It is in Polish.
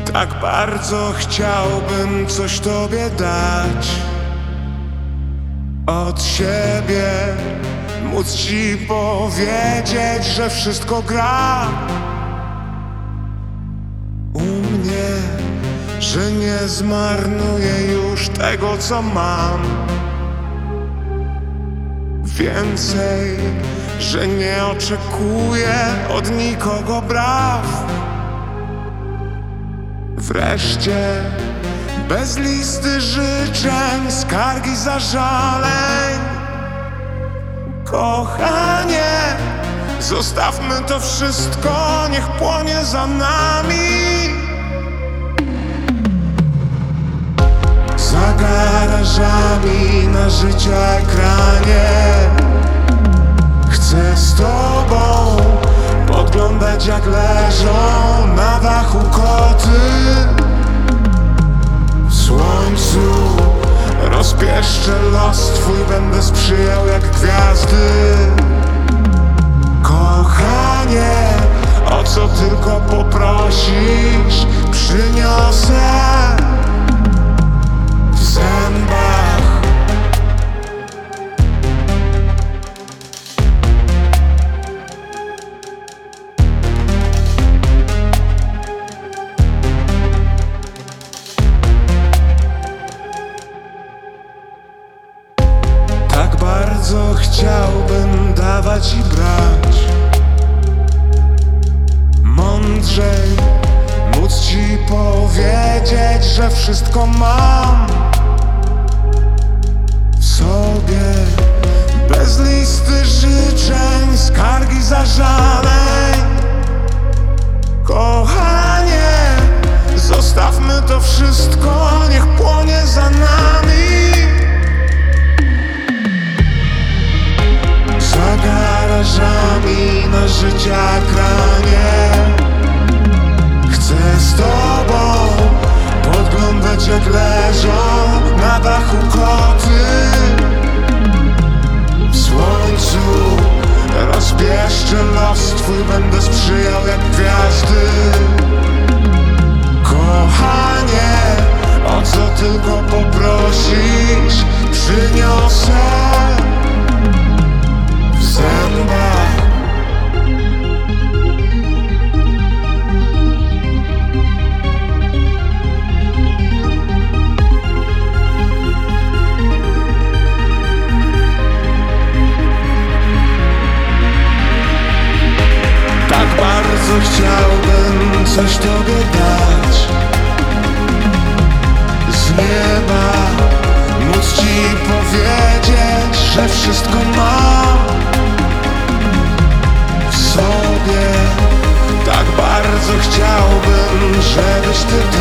Tak bardzo chciałbym coś Tobie dać od siebie, móc Ci powiedzieć, że wszystko gra u mnie, że nie zmarnuję już tego, co mam. Więcej, że nie oczekuję od nikogo braw. Wreszcie, bez listy życzeń, skargi, zażaleń. Kochanie, zostawmy to wszystko, niech płonie za nami. Za garażami na życia ekranie chcę z Tobą podglądać, jak leżą na dachu koty. W słońcu rozpieszczę los Twój, będę sprzyjał jak gwiazdy. Kochanie, o co tylko poprosisz, przyniosę w zębach. Tak bardzo chciałbym dawać i brać, mądrzej móc Ci powiedzieć, że wszystko mam w sobie, bez listy życzeń, skargi, zażaleń. Kochanie, zostawmy to wszystko, niech płonie za nami. Za garażami na życia ekranie chcę z Tobą podglądać, jak leżą na dachu koty. W słońcu rozpieszczę los Twój, będę sprzyjał jak gwiazdy. Kochanie, o co tylko poprosisz, przyniosę w zębach. Tak bardzo chciałbym coś Tobie dać z nieba, móc Ci powiedzieć, że wszystko mam w sobie. Tak bardzo chciałbym, żebyś Ty